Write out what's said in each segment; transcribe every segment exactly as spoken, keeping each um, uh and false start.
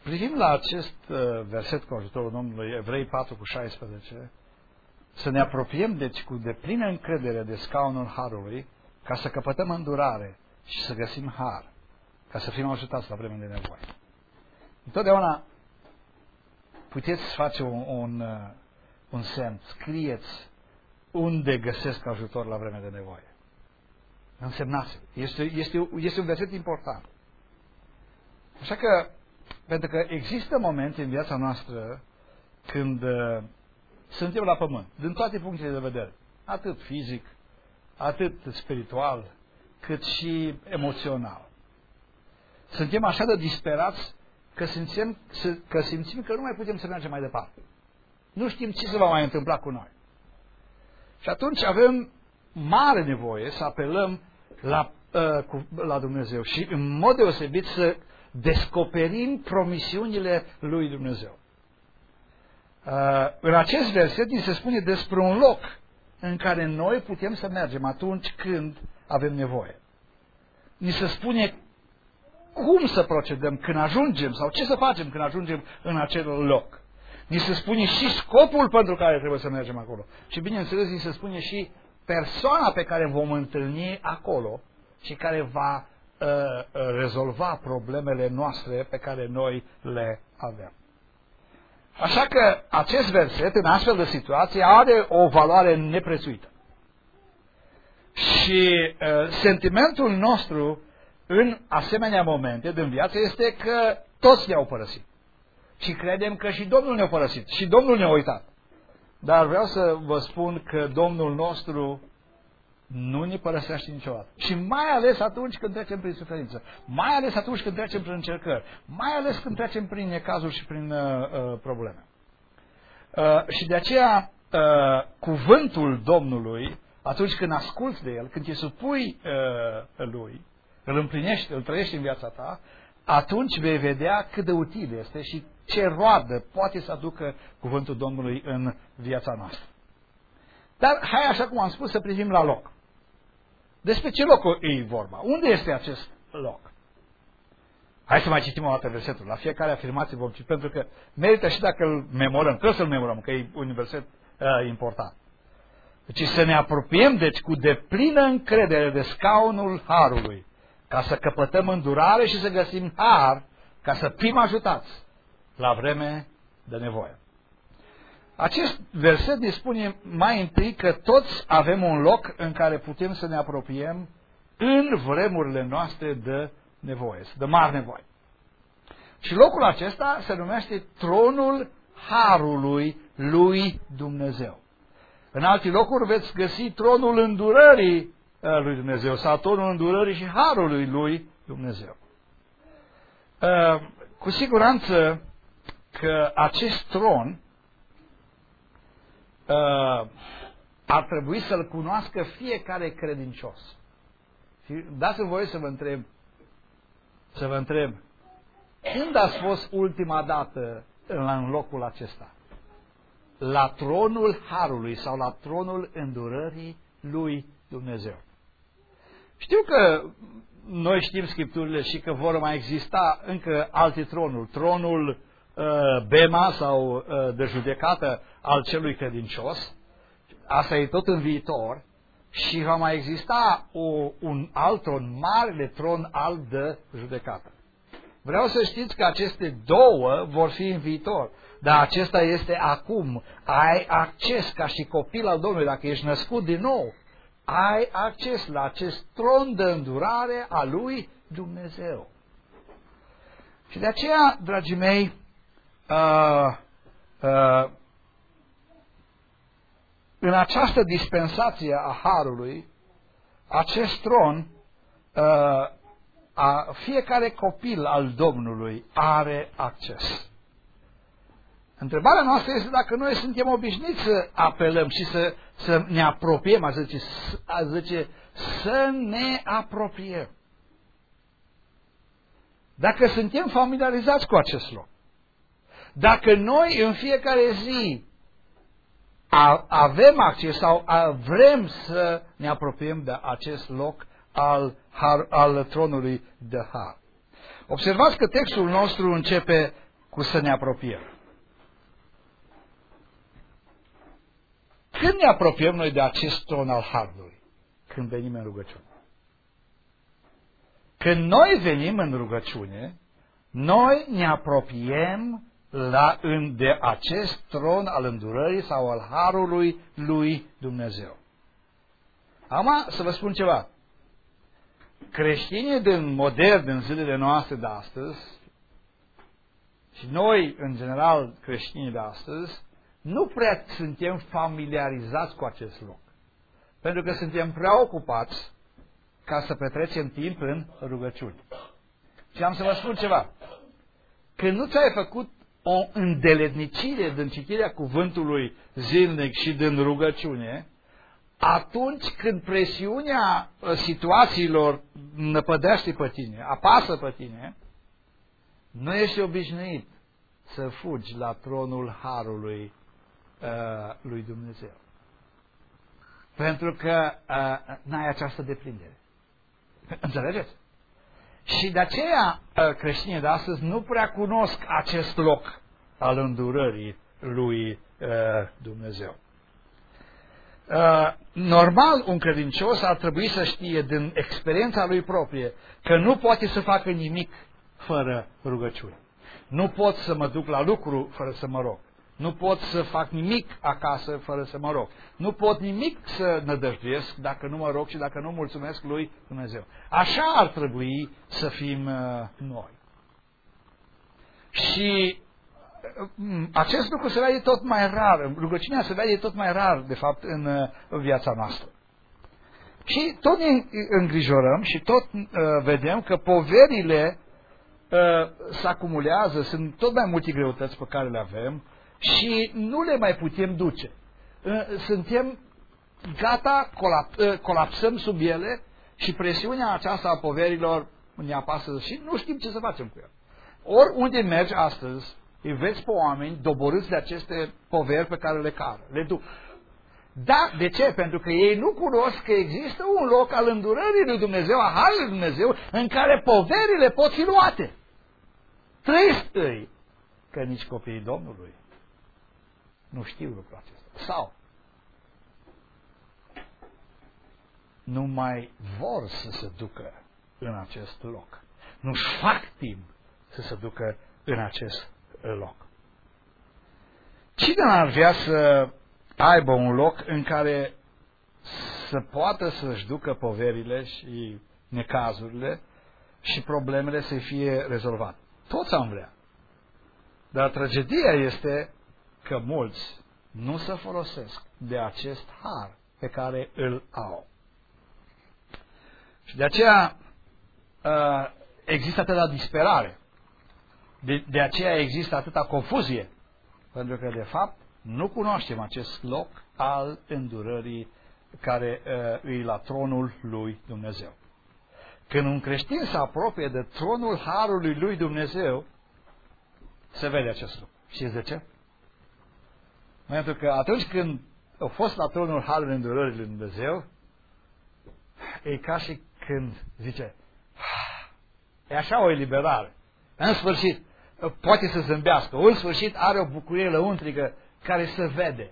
privim la acest verset cu ajutorul Domnului, Evrei patru cu șaisprezece, să ne apropiem deci cu deplină încredere de scaunul Harului, ca să căpătăm îndurare și să găsim har, ca să fim ajutați la vreme de nevoie. Întotdeauna puteți face un, un, un semn, scrieți unde găsesc ajutor la vreme de nevoie. Însemnați. Este, este, este un verset important. Așa că, pentru că există momente în viața noastră când uh, suntem la pământ, din toate punctele de vedere, atât fizic, atât spiritual, cât și emoțional. Suntem așa de disperați că simțim că, simțim că nu mai putem să mergem mai departe. Nu știm ce se va mai întâmpla cu noi. Și atunci avem mare nevoie să apelăm la, uh, cu, la Dumnezeu și în mod deosebit să descoperim promisiunile lui Dumnezeu. Uh, în acest verset ni se spune despre un loc în care noi putem să mergem atunci când avem nevoie. Ni se spune cum să procedăm când ajungem sau ce să facem când ajungem în acel loc. Ni se spune și scopul pentru care trebuie să mergem acolo. Și bineînțeles ni se spune și persoana pe care vom întâlni acolo și care va uh, rezolva problemele noastre pe care noi le avem. Așa că acest verset, în astfel de situație, are o valoare neprețuită. Și uh, sentimentul nostru în asemenea momente din viață este că toți ne-au părăsit. Și credem că și Domnul ne-a părăsit. Și Domnul ne-a uitat. Dar vreau să vă spun că Domnul nostru nu ne părăsește niciodată. Și mai ales atunci când trecem prin suferință. Mai ales atunci când trecem prin încercări. Mai ales când trecem prin necazuri și prin uh, uh, probleme. Uh, și de aceea uh, cuvântul Domnului, atunci când asculți de El, când te supui uh, Lui, îl împlinești, îl trăiești în viața ta, atunci vei vedea cât de util este și ce roadă poate să aducă cuvântul Domnului în viața noastră. Dar hai, așa cum am spus, să privim la loc. Despre ce loc e vorba? Unde este acest loc? Hai să mai citim o dată versetul. La fiecare afirmație vom citi, pentru că merită și dacă îl memorăm, trebuie să-l memorăm, că e un verset uh, important. Deci să ne apropiem, deci, cu deplină încredere de scaunul Harului, ca să căpătăm îndurare și să găsim har, ca să fim ajutați la vreme de nevoie. Acest verset ne spune mai întâi că toți avem un loc în care putem să ne apropiem în vremurile noastre de nevoie, de mari nevoie. Și locul acesta se numește tronul Harului lui Dumnezeu. În alte locuri veți găsi tronul îndurării lui Dumnezeu sau tronul îndurării și Harului lui Dumnezeu. Cu siguranță că acest tron ar trebui să-l cunoască fiecare credincios. Și dați-mi voie să vă întreb, să vă întreb, când ați fost ultima dată în locul acesta? La tronul Harului sau la tronul îndurării lui Dumnezeu. Știu că noi știm Scripturile și că vor mai exista încă alte tronuri. Tronul uh, Bema sau uh, de judecată al celui credincios. Asta e tot în viitor. Și va mai exista o, un alt tron, marele tron al de judecată. Vreau să știți că aceste două vor fi în viitor. Dar acesta este acum. Ai acces ca și copil al Domnului, dacă ești născut din nou. Ai acces la acest tron de îndurare a lui Dumnezeu. Și de aceea, dragii mei, uh, uh, în această dispensație a Harului, acest tron, uh, a, fiecare copil al Domnului are acces. Întrebarea noastră este dacă noi suntem obișnuiți să apelăm și să, să ne apropiem, a zice, a zice, să ne apropiem. Dacă suntem familiarizați cu acest loc. Dacă noi în fiecare zi a, avem acces sau a, vrem să ne apropiem de acest loc al, al, al tronului de har. Observați că textul nostru începe cu să ne apropiem? Când ne apropiem noi de acest tron al Harului? Când venim în rugăciune. Când noi venim în rugăciune, noi ne apropiem la, în, de acest tron al îndurării sau al Harului lui Dumnezeu. Acum să vă spun ceva. Creștinii din modern, din zilele noastre de astăzi, și noi, în general, creștinii de astăzi, nu prea suntem familiarizați cu acest loc. Pentru că suntem prea ocupați ca să petrecem timp în rugăciune. Și am să vă spun ceva. Când nu ți-ai făcut o îndeletnicire din citirea cuvântului zilnic și din rugăciune, atunci când presiunea situațiilor năpădește pe tine, apasă pe tine, nu ești obișnuit să fugi la tronul Harului uh, lui Dumnezeu. Pentru că uh, n-ai această deprindere. Înțelegeți? Și de aceea uh, creștinii de astăzi nu prea cunosc acest loc al îndurării lui uh, Dumnezeu. Uh, normal, un credincios ar trebui să știe din experiența lui proprie că nu poate să facă nimic fără rugăciune. Nu pot să mă duc la lucru fără să mă rog. Nu pot să fac nimic acasă fără să mă rog. Nu pot nimic să nădăjduiesc dacă nu mă rog și dacă nu mulțumesc lui Dumnezeu. Așa ar trebui să fim uh, noi. Și uh, acest lucru se vede tot mai rar. Rugăciunea se vede tot mai rar, de fapt, în uh, viața noastră. Și tot ne îngrijorăm și tot uh, vedem că poverile uh, se acumulează, sunt tot mai multe greutăți pe care le avem și nu le mai putem duce. Uh, suntem gata, colap, uh, colapsăm sub ele și presiunea aceasta a poverilor ne apasă și nu știm ce să facem cu ele. Oriunde mergi astăzi, îi vezi pe oameni doborâți de aceste poveri pe care le cară, le duc. Da, de ce? Pentru că ei nu cunosc că există un loc al îndurării lui Dumnezeu, a Harului lui Dumnezeu, în care poverile pot fi luate. Trist îi că nici copiii Domnului nu știu lucrul acesta. Sau nu mai vor să se ducă în acest loc. Nu-și fac timp să se ducă în acest loc. Cine ar vrea să aibă un loc în care să poată să-și ducă poverile și necazurile și problemele să fie rezolvate? Toți am vrea. Dar tragedia este că mulți nu se folosesc de acest har pe care îl au. Și de aceea există atâta disperare. De, de aceea există atâta confuzie. Pentru că, de fapt, nu cunoaștem acest loc al îndurării care uh, îi la tronul lui Dumnezeu. Când un creștin se apropie de tronul Harului lui Dumnezeu, se vede acest lucru. Știți de ce? Pentru că atunci când a fost la tronul Harului îndurării lui Dumnezeu, e ca și când zice, e așa o eliberare. În sfârșit, poate să zâmbească. În sfârșit are o bucurie lăuntrică care se vede.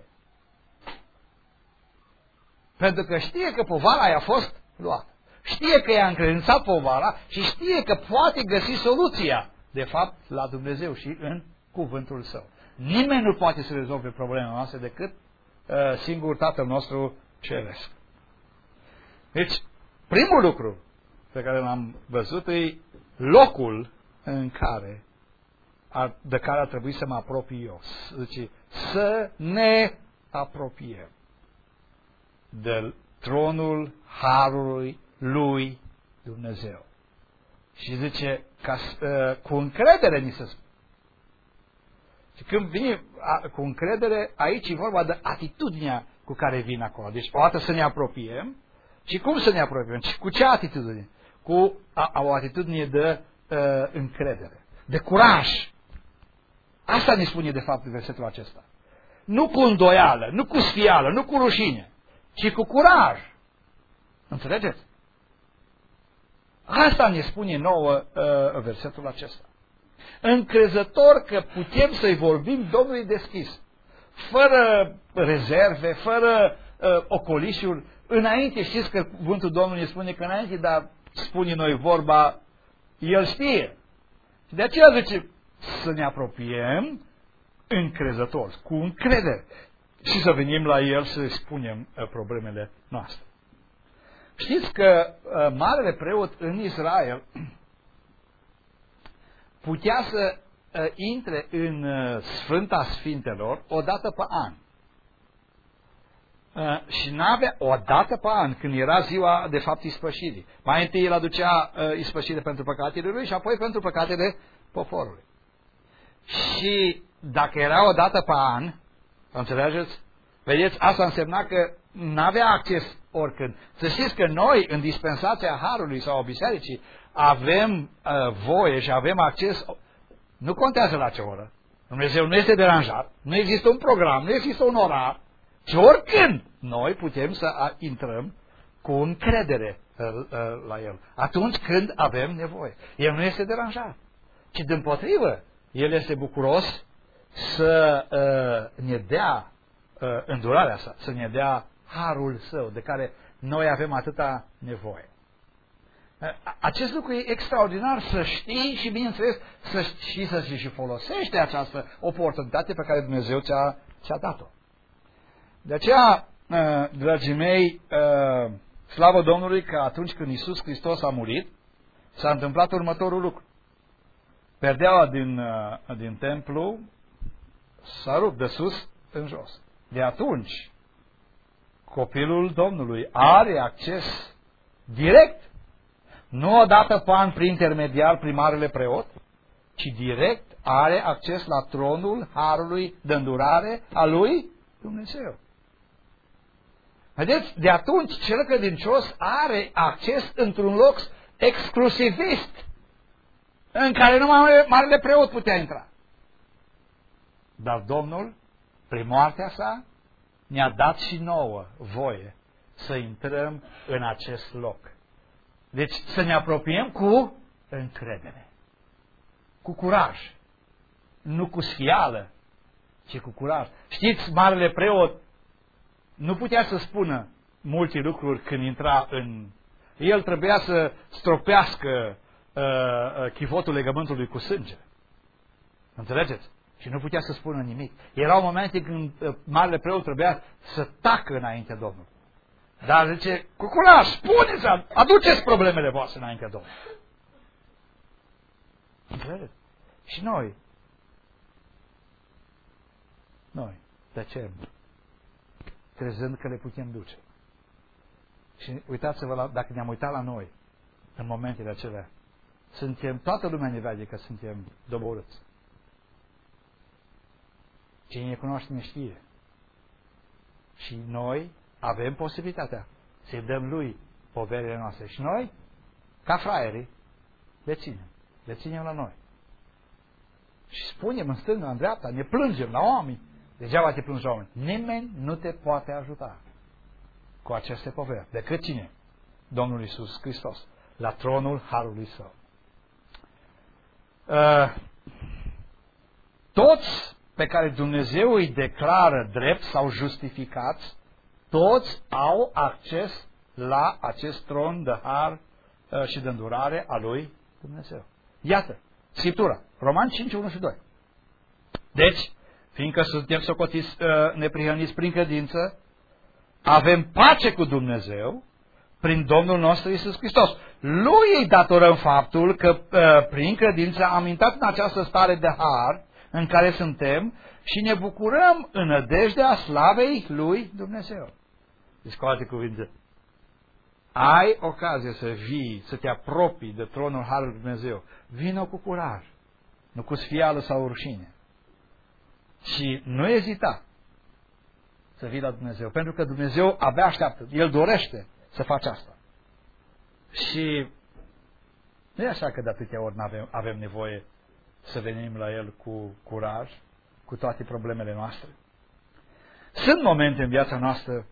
Pentru că știe că povara aia a fost luată. Știe că i-a încredințat povara și știe că poate găsi soluția, de fapt, la Dumnezeu și în cuvântul Său. Nimeni nu poate să rezolve problema noastră decât uh, singur Tatăl nostru Ceresc. Deci, primul lucru pe care l-am văzut e locul în care ar, de care ar trebui să mă apropii eu. Deci, să ne apropiem de tronul Harului lui Dumnezeu. Și zice, ca, uh, cu încredere ni se spune. Și când vine a, cu încredere, aici e vorba de atitudinea cu care vin acolo. Deci, o dată să ne apropiem. Și cum să ne apropiem? Și cu ce atitudine? Cu a, a, o atitudine de uh, încredere, de curaj. Asta ne spune de fapt versetul acesta. Nu cu îndoială, nu cu sfială, nu cu rușine, ci cu curaj. Înțelegeți? Asta ne spune nouă uh, versetul acesta. încrezător că putem să-i vorbim Domnului deschis, fără rezerve, fără uh, ocolișuri. Înainte, știți că cuvântul Domnului spune că înainte de a spune noi vorba, El știe. Și de aceea zice să ne apropiem încrezători, cu încredere, și să venim la El să spunem uh, problemele noastre. Știți că uh, marele preot în Israel putea să uh, intre în uh, Sfânta Sfintelor o dată pe an. Uh, și n-avea o dată pe an, când era ziua de fapt ispășirii. Mai întâi el aducea uh, ispășire pentru păcatele lui și apoi pentru păcatele poporului. Și dacă era o dată pe an, înțelegeți? Vedeți, asta însemna că n-avea acces oricând. Să știți că noi, în dispensația Harului sau a Bisericii, avem uh, voie și avem acces, nu contează la ce oră. Dumnezeu nu este deranjat, nu există un program, nu există un orar, ci oricând noi putem să a, intrăm cu încredere uh, uh, la El, atunci când avem nevoie. El nu este deranjat, ci dimpotrivă, El este bucuros să uh, ne dea uh, îndurarea sa, să ne dea harul Său, de care noi avem atâta nevoie. Acest lucru e extraordinar, să știi și, bineînțeles, să știi să și folosești această oportunitate pe care Dumnezeu ți-a, ți-a dat-o. De aceea, dragii mei, slavă Domnului că atunci când Iisus Hristos a murit, s-a întâmplat următorul lucru. Perdeaua din, din templu s-a rupt de sus în jos. De atunci, copilul Domnului are acces direct, nu odată pe an prin intermediar prin marele preot, ci direct are acces la tronul harului de îndurare a lui Dumnezeu. Vedeți? De atunci cel credincios are acces într-un loc exclusivist în care numai marele preot putea intra. Dar Domnul, prin moartea sa, ne-a dat și nouă voie să intrăm în acest loc. Deci să ne apropiem cu încredere, cu curaj, nu cu sfială, ci cu curaj. Știți, marele preot nu putea să spună multe lucruri când intra în... El trebuia să stropească uh, uh, chivotul legământului cu sânge. Înțelegeți? Și nu putea să spună nimic. Erau momente când uh, marele preot trebuia să tacă înaintea Domnului. Dar zice, cu curaj, spuneți, aduceți problemele voastre înaintea Domnului. Înțelegeți? Și noi, noi tăcem, crezând că le putem duce. Și uitați-vă, la, dacă ne-am uitat la noi, în momentele acelea, suntem, toată lumea ne vede că suntem doborâți. Cine ne cunoaște ne știe. Și noi avem posibilitatea să-i dăm lui poverile noastre. Și noi, ca fraierii, le ținem. Le ținem la noi. Și spunem în stânga, în dreapta, ne plângem la oameni. Degeaba te plângi la oameni. Nimeni nu te poate ajuta cu aceste poveri. Decât cine? Domnul Iisus Hristos. La tronul harului Său. Uh, toți pe care Dumnezeu îi declară drept sau justificați, toți au acces la acest tron de har uh, și de îndurare a lui Dumnezeu. Iată, Scriptura, Romani cinci, unu și doi. Deci, fiindcă suntem socotiți uh, neprihăniți prin credință, avem pace cu Dumnezeu prin Domnul nostru Iisus Hristos. Lui îi datorăm faptul că uh, prin credință am intrat în această stare de har în care suntem și ne bucurăm în nădejdea slavei lui Dumnezeu. Deci, cu alte cuvinte, ai ocazie să vii, să te apropii de tronul harului Dumnezeu. Vino cu curaj, nu cu sfială sau rușine. Și nu ezita să vii la Dumnezeu, pentru că Dumnezeu abia așteaptă. El dorește să faci asta. Și nu e așa că de atâtea ori avem, avem nevoie să venim la El cu curaj, cu toate problemele noastre. Sunt momente în viața noastră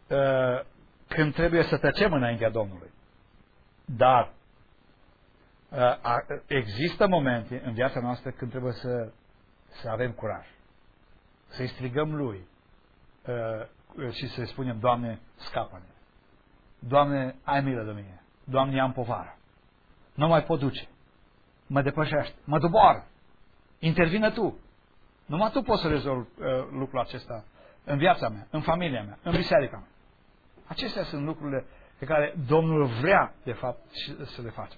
uh, când trebuie să tăcem înaintea Domnului. Dar Există momente în viața noastră când trebuie să, să avem curaj. Să-i strigăm Lui și să-i spunem, Doamne, scapă-ne. Doamne, ai milă de mine. Doamne, am povară. Nu mai pot duce. Mă depășește. Mă doboară. Intervină Tu. Numai Tu poți să rezolvi uh, lucrul acesta în viața mea, în familia mea, în biserica mea. Acestea sunt lucrurile pe care Domnul vrea, de fapt, să le facem.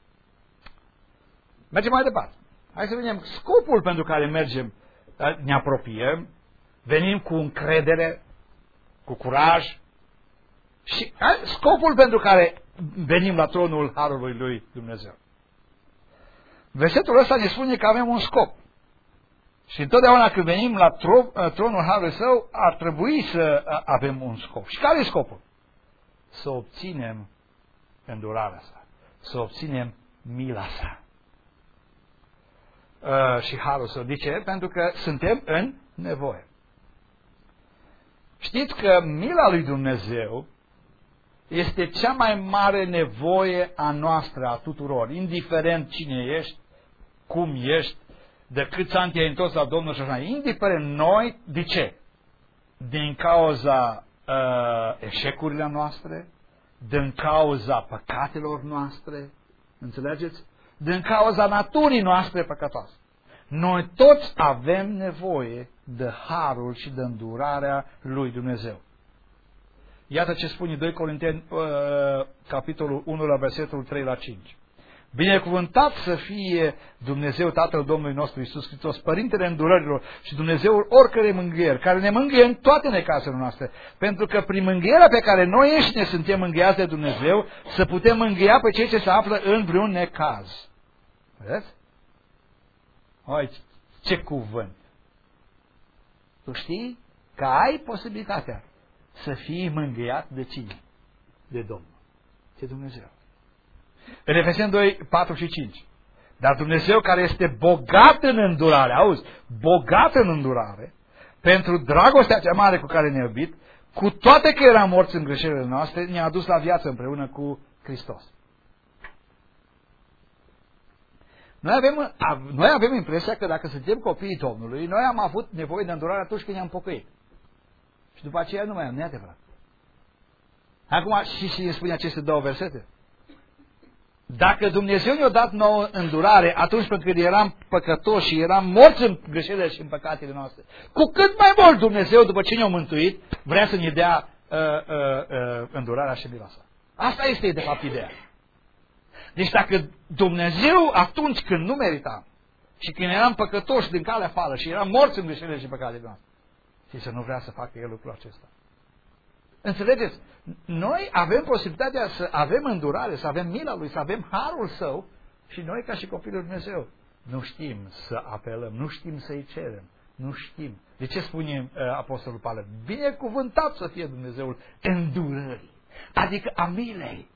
Mergem mai departe. Hai să vedem scopul pentru care mergem, ne apropiem, venim cu încredere, cu curaj și scopul pentru care venim la tronul Harului lui Dumnezeu. Versetul ăsta ne spune că avem un scop. Și întotdeauna când venim la tronul Harului Său, ar trebui să avem un scop. Și care e scopul? Să obținem îndurarea sa, să obținem mila sa uh, și harul său. De ce? Pentru că suntem în nevoie. Știți că mila lui Dumnezeu este cea mai mare nevoie a noastră, a tuturor, indiferent cine ești, cum ești, de câți ani te-ai întors la Domnul și așa. Indiferent noi, de ce? Din cauza uh, eșecurilor noastre, din cauza păcatelor noastre, înțelegeți? Din cauza naturii noastre păcătoase. Noi toți avem nevoie de harul și de îndurarea lui Dumnezeu. Iată ce spune doi Corinteni, uh, capitolul unu, la versetul trei la cinci. Binecuvântat să fie Dumnezeu Tatăl Domnului nostru Iisus Hristos, Părintele îndurărilor și Dumnezeul oricărei mângâieri, care ne mângâie în toate necazurile noastre, pentru că prin mângâierea pe care noi înșine suntem mângâiați de Dumnezeu, să putem mângâia pe cei ce se află în vreun necaz. Vedeți? Oi, ce cuvânt! Tu știi că ai posibilitatea să fii mângâiat de cine? De Domnul. De Dumnezeu. În Efeseni doi, patru și cinci. Dar Dumnezeu, care este bogat în îndurare, auzi, bogat în îndurare, pentru dragostea cea mare cu care ne-a iubit, cu toate că eram morți în greșelile noastre, ne-a adus la viață împreună cu Hristos. Noi avem, noi avem impresia că dacă suntem copiii Domnului, noi am avut nevoie de îndurare atunci când ne-am pocăit. Și după aceea nu mai am, neadevărat. Acum, și și ne spune aceste două versete. Dacă Dumnezeu ne-a dat nouă îndurare atunci pentru că eram păcătoși și eram morți în greșelile și în păcatele noastre, cu cât mai mult Dumnezeu, după ce ne-a mântuit, vrea să ne dea uh, uh, uh, îndurarea și mila sa. Asta este de fapt ideea. Deci dacă Dumnezeu atunci când nu meritam și când eram păcătoși din calea afară și eram morți în greșelile și păcatele noastre, și să nu vrea să facă El lucrul acesta. Înțelegeți? Noi avem posibilitatea să avem îndurare, să avem mila Lui, să avem harul Său și noi ca și copilul lui Dumnezeu nu știm să apelăm, nu știm să-i cerem, nu știm. De ce spune uh, Apostolul Pavel? Binecuvântat să fie Dumnezeul îndurării, adică a milei.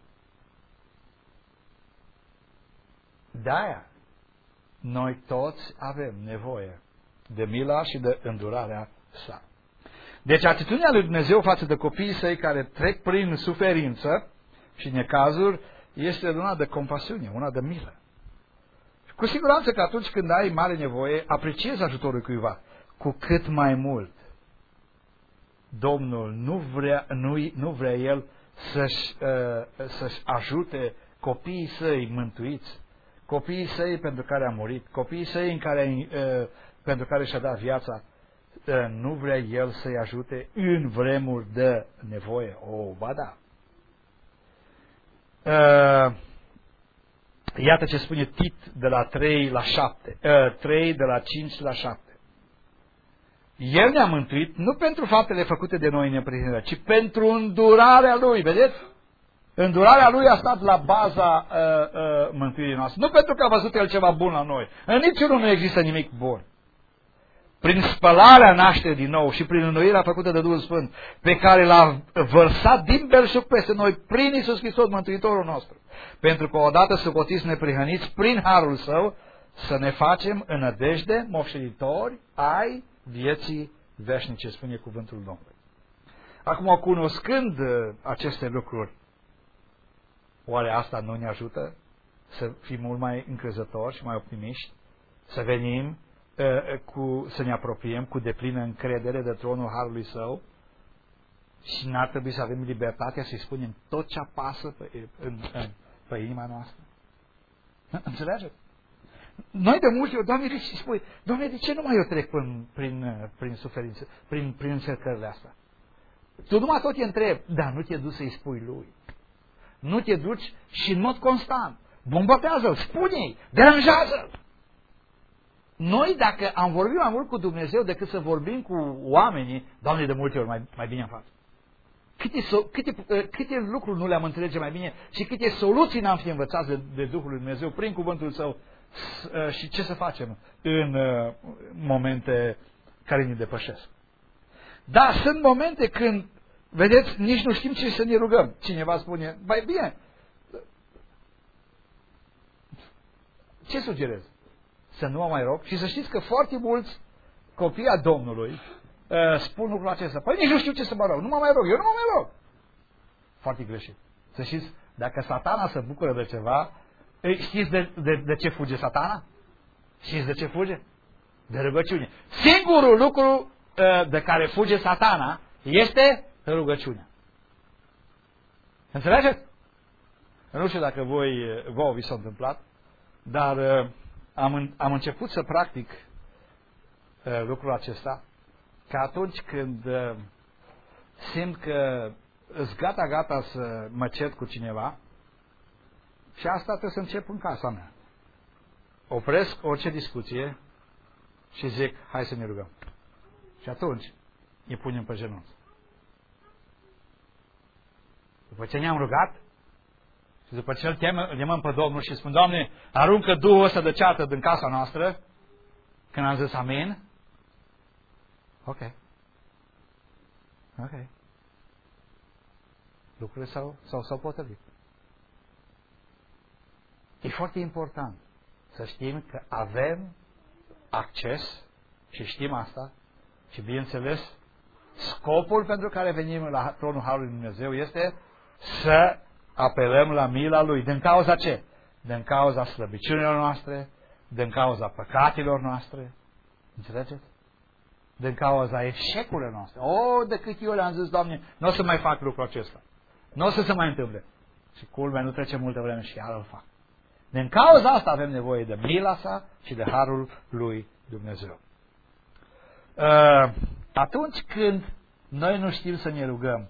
De-aia noi toți avem nevoie de mila și de îndurarea Sa. Deci atitudinea lui Dumnezeu față de copiii săi care trec prin suferință și necazuri este una de compasiune, una de milă. Cu siguranță că atunci când ai mare nevoie, apreciezi ajutorul cuiva. Cu cât mai mult Domnul nu vrea, nu, nu vrea El să-și, uh, să-și ajute copiii săi mântuiți, copiii săi pentru care a murit, copiii săi în care, uh, pentru care și-a dat viața, nu vrea El să-i ajute în vremuri de nevoie. O, ba da. Uh, iată ce spune Tit de la trei la șapte. Uh, trei de la cinci la șapte. El ne-a mântuit nu pentru faptele făcute de noi în neprihănire, ci pentru îndurarea Lui. Vedeți? Îndurarea Lui a stat la baza uh, uh, mântuirii noastre. Nu pentru că a văzut El ceva bun la noi. În niciunul nu există nimic bun. Prin spălarea nașterii din nou și prin înnoirea făcută de Duhul Sfânt, pe care l-a vărsat din belșug peste noi prin Iisus Hristos, Mântuitorul nostru, pentru că odată socotiți neprihăniți prin harul Său, să ne facem în nădejde moștenitori ai vieții veșnice, spune cuvântul Domnului. Acum, cunoscând aceste lucruri, oare asta nu ne ajută să fim mult mai încrezători și mai optimiști, să venim, uh, cu, să ne apropiem cu deplină încredere de tronul Harului Său și n-ar trebui să avem libertatea să-i spunem tot ce apasă pe, în, în, pe inima noastră. Înțelegeți? Noi de multe ori, Doamne, și spui, Doamne, de ce nu mai eu trec prin, prin, prin suferință, prin, prin încercările astea? Tu numai tot te întrebi, dar nu te duci să-i spui Lui. Nu te duci și în mod constant, bombardează-l, spune-i, deranjează-l. Noi, dacă am vorbit mai mult cu Dumnezeu decât să vorbim cu oamenii, Doamne, de multe ori mai, mai bine am fac. Câte, câte, câte lucruri nu le-am înțelege mai bine și câte soluții n-am fi învățați de, de Duhul lui Dumnezeu prin cuvântul Său și ce să facem în momente care ne depășesc. Da, sunt momente când, vedeți, nici nu știm ce să ne rugăm. Cineva spune, mai bine, ce sugerez? Să nu mă mai rog? Și să știți că foarte mulți copii a Domnului uh, spun lucrul acesta. Păi nici nu știu ce să mă rog, nu mă mai rog, eu nu mă mai rog. Foarte greșit. Să știți, dacă Satana se bucură de ceva, știți de, de, de ce fuge Satana? Știți de ce fuge? De rugăciune. Singurul lucru uh, de care fuge Satana este rugăciunea. Înțelegeți? Nu știu dacă voi, vouă vi s-a întâmplat, dar uh, am, am început să practic uh, lucrul acesta, că atunci când uh, simt că îs gata, gata să mă cert cu cineva, și asta trebuie să încep în casa mea. Opresc orice discuție și zic, hai să ne rugăm. Și atunci îi punem pe genunchi. După ce ne-am rugat și după ce îl chemăm pe Domnul și spun, Doamne, aruncă Duhul ăsta de ceartă din casa noastră, când am zis amin, ok. Ok. Lucrurile s-au, s-au, s-au potrivit. E foarte important să știm că avem acces și știm asta și bineînțeles scopul pentru care venim la tronul Harului Dumnezeu este să apelăm la mila Lui. Din cauza ce? Din cauza slăbiciunilor noastre, din cauza păcatelor noastre, înțelegeți? Din cauza eșecurilor noastre. O, de câte ori am zis, Doamne, nu o să mai fac lucrul acesta. Nu o să se mai întâmple. Și culmea, nu trece multă vreme și iar îl fac. Din cauza asta avem nevoie de mila sa și de harul lui Dumnezeu. Uh, atunci când noi nu știm să ne rugăm,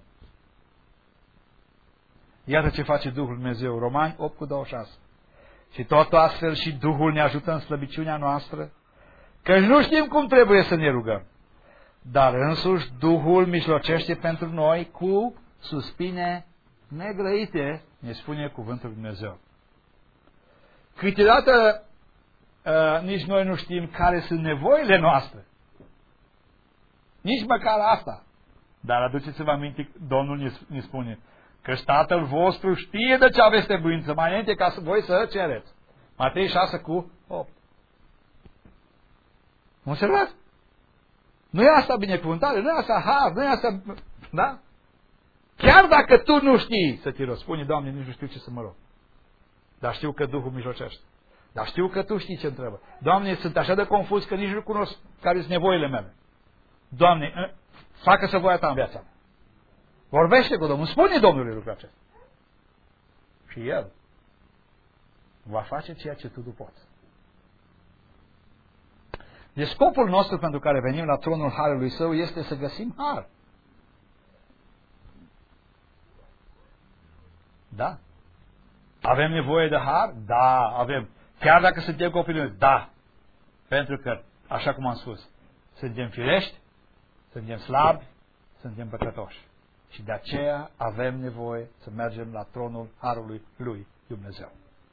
iată ce face Duhul Dumnezeu. Romani opt cu douăzeci și șase. Și tot astfel și Duhul ne ajută în slăbiciunea noastră, că nu știm cum trebuie să ne rugăm. Dar însuși Duhul mijlocește pentru noi cu suspine negrăite, ne spune cuvântul Dumnezeu. Câteodată uh, nici noi nu știm care sunt nevoile noastre. Nici măcar asta. Dar aduceți-vă aminte, Domnul ne spune că Tatăl vostru știe de ce aveți trebuință mai înainte ca să voi să cereți. Matei șase cu opt. Observați? Nu e asta binecuvântare, nu e asta har, nu e asta... Da? Chiar dacă tu nu știi să te rogi, spune, Doamne, nici nu știu ce să mă rog. Dar știu că Duhul mijlocește. Dar știu că tu știi ce întrebă. Doamne, sunt așa de confuz că nici nu cunosc care sunt nevoile mele. Doamne, facă-să voia ta în viața mea. Vorbește cu Domnul, spune Domnului lucrul acesta. Și El va face ceea ce tu nu poți. Deci scopul nostru pentru care venim la tronul Harului Său este să găsim har. Da? Avem nevoie de har? Da, avem. Chiar dacă suntem copii, da. Pentru că, așa cum am spus, suntem firești, suntem slabi, suntem păcătoși. Și de aceea avem nevoie să mergem la tronul Harului lui Dumnezeu.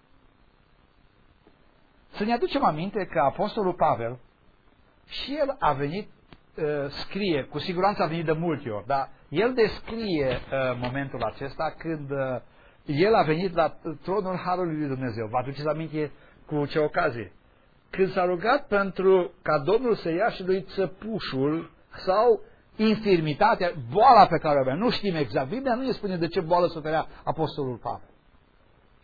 Să ne aducem aminte că Apostolul Pavel și el a venit, uh, scrie, cu siguranță a venit de multe ori, dar el descrie uh, momentul acesta când uh, el a venit la tronul Harului lui Dumnezeu. Vă aduceți aminte cu ce ocazie? Când s-a rugat pentru ca Domnul să ia și lui țăpușul sau infirmitatea, boala pe care o avea. Nu știm exact. Biblia nu ne spune de ce boală suferea Apostolul Pavel.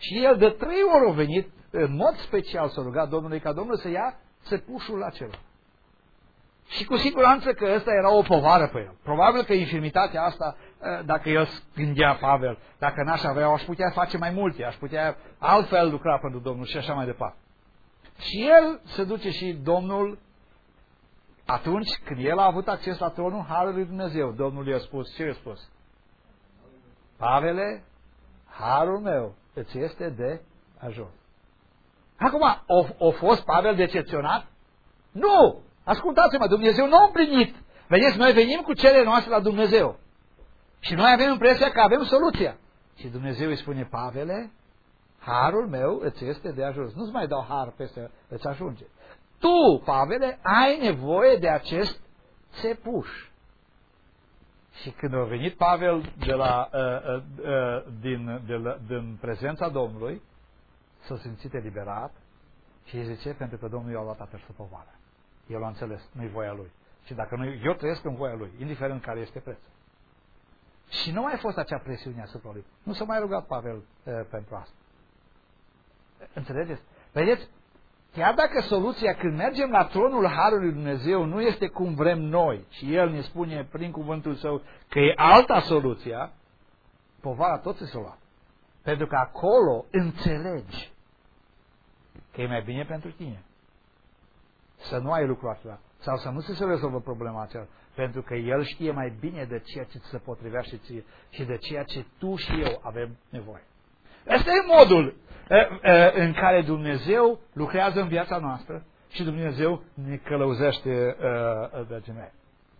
Și el de trei ori a venit, în mod special s-a rugat Domnului ca Domnul să ia țepușul acela. Și cu siguranță că ăsta era o povară pe el. Probabil că infirmitatea asta, dacă el gândea Pavel, dacă n-aș avea, aș putea face mai multe, aș putea altfel lucra pentru Domnul și așa mai departe. Și el se duce și Domnul, atunci când el a avut acces la tronul Harului lui Dumnezeu, Domnul i-a spus, ce i-a spus? Pavele, harul meu îți este de ajuns. Acum, a fost Pavel decepționat? Nu! Ascultați-mă, Dumnezeu nu a împlinit. Vedeți, noi venim cu cele noastre la Dumnezeu. Și noi avem impresia că avem soluția. Și Dumnezeu îi spune, Pavele, harul meu îți este de ajuns. Nu-ți mai dau har peste îți ajunge. Tu, Pavele, ai nevoie de acest țepuș. Și când a venit Pavel de la, uh, uh, uh, din, de la, din prezența Domnului, s-a simțit eliberat și îi zice, pentru că Domnul i-a luat această povară. El a înțeles, nu-i voia lui. Și dacă nu, eu trăiesc în voia lui, indiferent care este prețul. Și nu mai a fost acea presiune asupra lui. Nu s-a mai rugat Pavel uh, pentru asta. Înțelegeți? Vedeți? Chiar dacă soluția când mergem la tronul Harului lui Dumnezeu nu este cum vrem noi și El ne spune prin cuvântul Său că e alta soluția, povara tot se lua. Pentru că acolo înțelegi că e mai bine pentru tine să nu ai lucrul acela sau să nu se rezolvă problema aceea, pentru că El știe mai bine de ceea ce ți se potrivește ție și de ceea ce tu și eu avem nevoie. Ăsta e modul în care Dumnezeu lucrează în viața noastră și Dumnezeu ne călăuzește, dragii mei.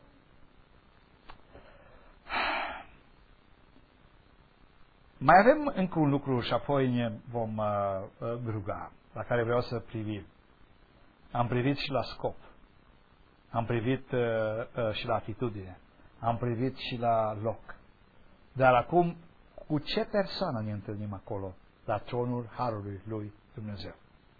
Mai avem încă un lucru și apoi ne vom ruga, la care vreau să privim. Am privit și la scop, am privit și la atitudine, am privit și la loc. Dar acum, cu ce persoană ne întâlnim acolo? La tronul Harului lui Dumnezeu.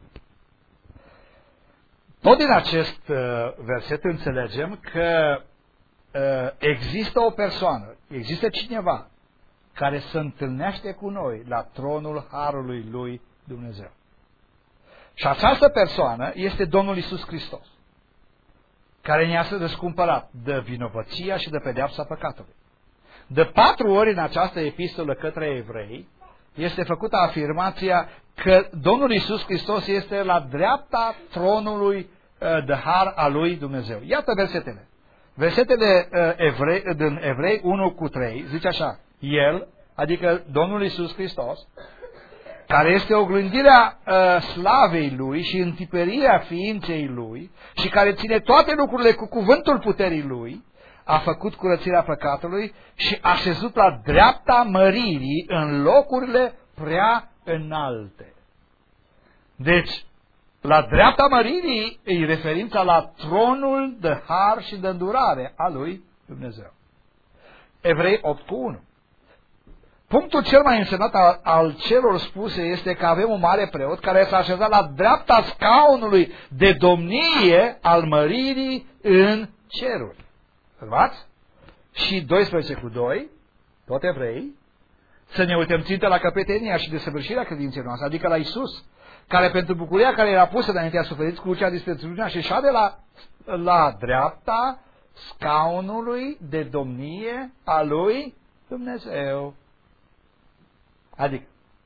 Tot din acest uh, verset înțelegem că uh, există o persoană, există cineva care se întâlnește cu noi la tronul Harului lui Dumnezeu. Și această persoană este Domnul Iisus Hristos, care ne-a răscumpărat de vinovăția și de pedeapsa păcatului. De patru ori în această epistolă către evrei este făcută afirmația că Domnul Iisus Hristos este la dreapta tronului de har al lui Dumnezeu. Iată versetele. Versetele evrei, din Evrei unu cu trei zice așa: El, adică Domnul Iisus Hristos, care este oglândirea uh, slavei Lui și întipărirea ființei Lui și care ține toate lucrurile cu cuvântul puterii Lui, a făcut curățirea păcatului și a șezut la dreapta măririi în locurile prea înalte. Deci, la dreapta măririi e referința la tronul de har și de îndurare a lui Dumnezeu. Evrei opt cu unu. Punctul cel mai însemnat al, al celor spuse este că avem un mare preot care s-a așezat la dreapta scaunului de domnie al măririi în ceruri. Observați? Și doisprezece cu doi, tot evrei, să ne uităm țintă la căpetenia și desăvârșirea credinței noastre, adică la Isus, care pentru bucuria care era pusă înaintea suferiți cu crucea disprețuirea și șade la, la dreapta scaunului de domnie a lui Dumnezeu. Adică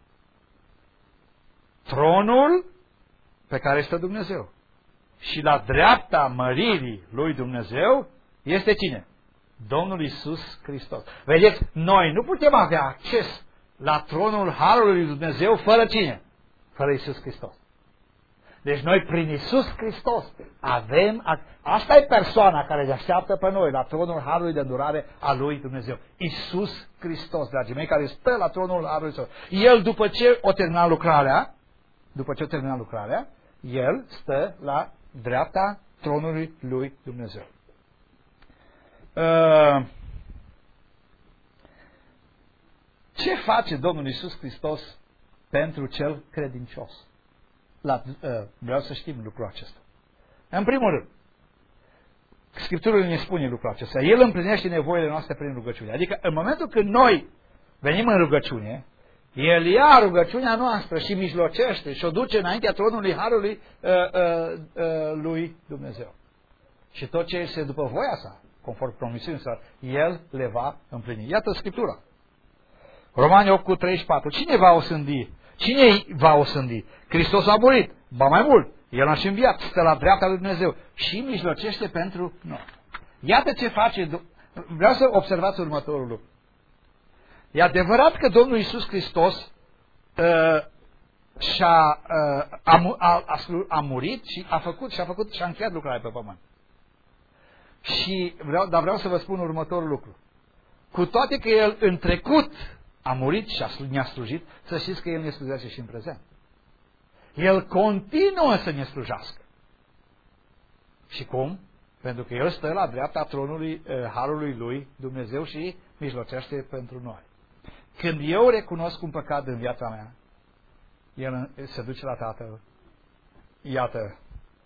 tronul pe care stă Dumnezeu și la dreapta măririi lui Dumnezeu este cine? Domnul Iisus Hristos. Vedeți, noi nu putem avea acces la tronul Harului lui Dumnezeu fără cine? Fără Iisus Hristos. Deci noi prin Iisus Hristos avem, asta e persoana care ne așteaptă pe noi la tronul Harului de îndurare a lui Dumnezeu. Iisus Hristos, dragii mei, care stă la tronul Harului Său. El după ce o termina lucrarea, după ce o termina lucrarea, El stă la dreapta tronului lui Dumnezeu. Uh, ce face Domnul Iisus Hristos pentru cel credincios? La, uh, vreau să știm lucrul acesta. În primul rând, Scriptura ne spune lucrul acesta. El împlinește nevoile noastre prin rugăciune. Adică în momentul când noi venim în rugăciune, El ia rugăciunea noastră și mijlocește și o duce înaintea tronului Harului uh, uh, uh, lui Dumnezeu. Și tot ce este după voia sa, conform promisiunii sale, El le va împlini. Iată Scriptura. Romani opt cu treizeci și patru. Cine va osândi? Cine va osândi? Hristos a murit. Ba mai mult, El a și înviat, stă la dreapta lui Dumnezeu și mijlocește pentru noi. Iată ce face. Vreau să observați următorul lucru. E adevărat că Domnul Iisus Hristos uh, și-a, uh, a, a, a, a murit și a făcut și a făcut și a încheiat lucrarea pe pământ. Și vreau, dar vreau să vă spun următorul lucru. Cu toate că El în trecut a murit și a, ne-a slujit, să știți că El ne slujește și în prezent. El continuă să ne slujească. Și cum? Pentru că El stă la dreapta tronului uh, Harului Lui Dumnezeu și mijlocește pentru noi. Când eu recunosc un păcat în viața mea, El se duce la Tatăl. Iată,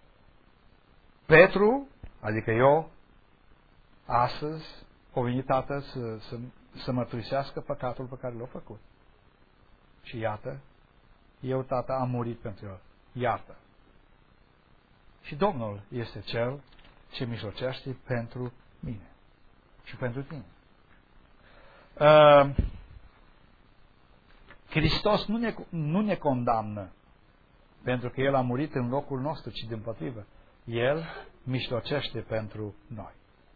Petru, adică eu, astăzi, o venit Tatăl să, să, să mărturisească păcatul pe care l-a făcut. Și iată, eu, Tata, am murit pentru El. Iată. Și Domnul este Cel ce mijlocește pentru mine și pentru tine. Uh, Hristos nu ne, nu ne condamnă pentru că El a murit în locul nostru, ci dimpotrivă. El mijlocește pentru noi.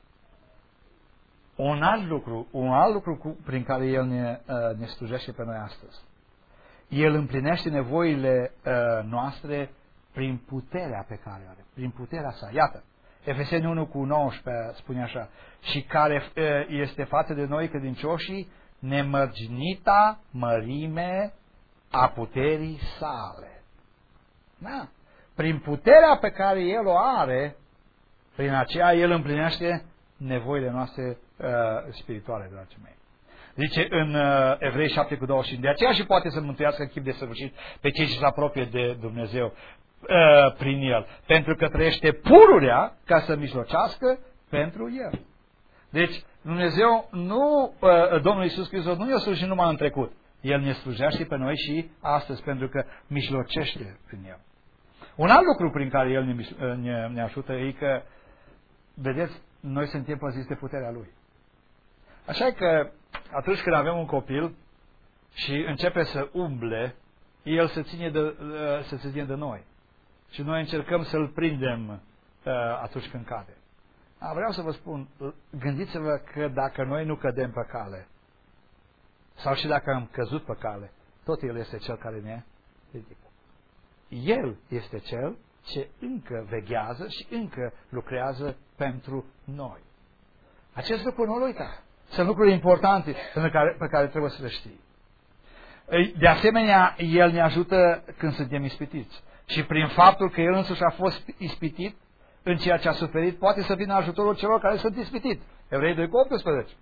Un alt lucru, un alt lucru cu, prin care El ne, uh, ne slujește pe noi astăzi. El împlinește nevoile uh, noastre prin puterea pe care o are, prin puterea sa. Iată, Efeseni unu cu nouăsprezece spune așa, și care uh, este față de noi credincioșii nemărginita mărime a puterii sale. Da? Prin puterea pe care El o are, prin aceea El împlinește nevoile noastre uh, spirituale, dragii mei. Zice în uh, Evrei șapte cu douăzeci și cinci, de aceea și poate să mântuiască în chip de săvârșit pe cei ce se apropie de Dumnezeu uh, prin El, pentru că trăiește pururea ca să mijlocească pentru El. Deci Dumnezeu nu, uh, Domnul Iisus Hristos nu ne-a slujit numai în trecut, El ne slujește pe noi și astăzi, pentru că mijlocește prin El. Un alt lucru prin care El ne, ne, ne ajută e că, vedeți, noi suntem păziți de puterea Lui. Așa că atunci când avem un copil și începe să umble, el se ține de, se ține de noi. Și noi încercăm să-l prindem atunci când cade. A, vreau să vă spun, gândiți-vă că dacă noi nu cădem pe cale, sau și dacă am căzut pe cale, tot El este Cel care ne ridică. El este Cel ce încă veghează și încă lucrează pentru noi. Acest lucru nu-l uita. Sunt lucruri importante pe care, pe care trebuie să le știi. De asemenea, El ne ajută când suntem ispitiți. Și prin faptul că El însuși a fost ispitit în ceea ce a suferit, poate să vină ajutorul celor care sunt ispitiți. Evrei doi cu optsprezece.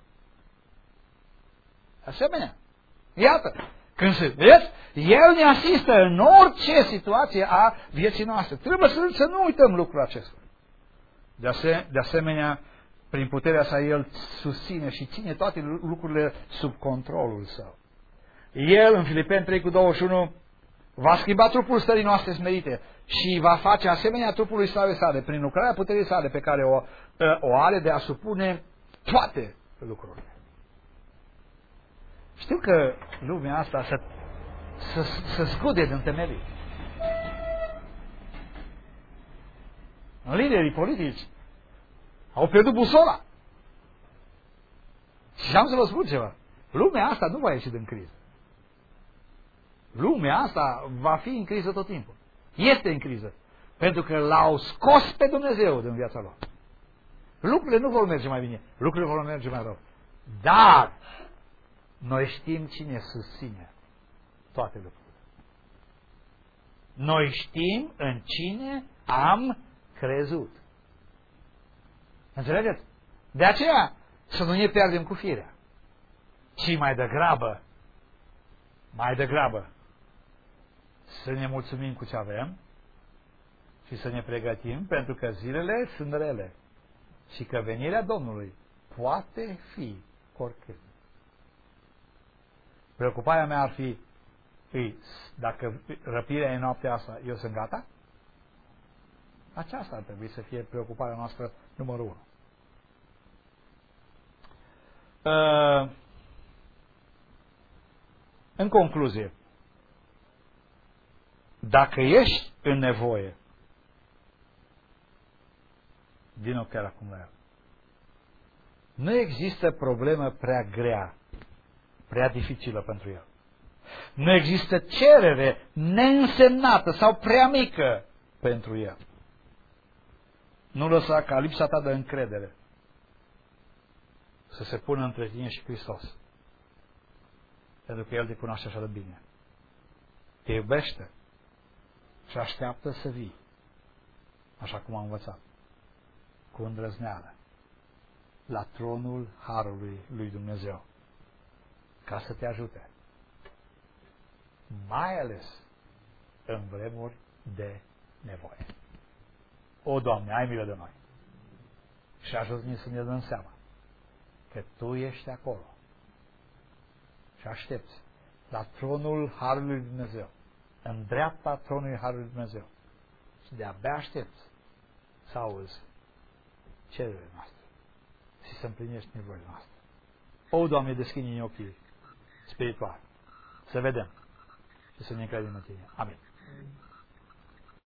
Asemenea, iată, când se vezi, El ne asistă în orice situație a vieții noastre. Trebuie să, să nu uităm lucrul acesta. De, ase, de asemenea, prin puterea sa, El susține și ține toate lucrurile sub controlul Său. El, în Filipeni trei cu douăzeci și unu, va schimba trupul stării noastre smerite și va face asemenea trupului slavei sale, prin lucrarea puterii sale pe care o, o are de a supune toate lucrurile. Știu că lumea asta să, să, să scude din temelii. Liderii politici au pierdut busola. Și am să vă spun ceva. Lumea asta nu va ieși din criză. Lumea asta va fi în criză tot timpul. Este în criză. Pentru că l-au scos pe Dumnezeu din viața lor. Lucrurile nu vor merge mai bine. Lucrurile vor merge mai rău. Dar noi știm cine susține toate lucrurile. Noi știm în cine am crezut. Înțelegeți? De aceea să nu ne pierdem cu firea. Ci mai degrabă, mai degrabă, să ne mulțumim cu ce avem și să ne pregătim, pentru că zilele sunt rele și că venirea Domnului poate fi oricând. Preocuparea mea ar fi Îi, dacă răpirea e noaptea asta, eu sunt gata? Aceasta ar trebui să fie preocuparea noastră numărul unu. Uh, în concluzie, dacă ești în nevoie, vino chiar acum la el. Nu există problemă prea grea, prea dificilă pentru el. Nu există cerere neînsemnată sau prea mică pentru el. Nu lăsa ca lipsa ta de încredere să se pună între tine și Hristos. Pentru că El te cunoaște așa de bine. Te iubește și așteaptă să vii, așa cum am învățat, cu îndrăzneală, la tronul Harului lui Dumnezeu, ca să te ajute, mai ales în vremuri de nevoie. O, Doamne, ai milă de noi și ajută-ne să ne dăm seama că Tu ești acolo și aștepți la tronul Harului lui Dumnezeu, în dreapta tronului Harului lui Dumnezeu, și de-abia aștepți să auzi cererile noastre și să împlinești nevoile noastre. O, Doamne, deschide-ne ochii spirituali, să vedem și să ne încredem în Tine. Amin.